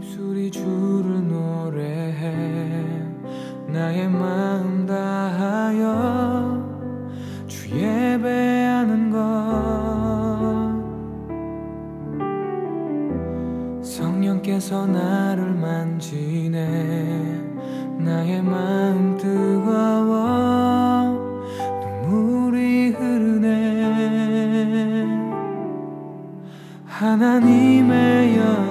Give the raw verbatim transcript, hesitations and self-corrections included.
입술이 주를 노래해 나의 마음 다하여 주 예배하는 것. 성령께서 나를 만지네 나의 마음 뜨거워 눈물이 흐르네. 하나님의 여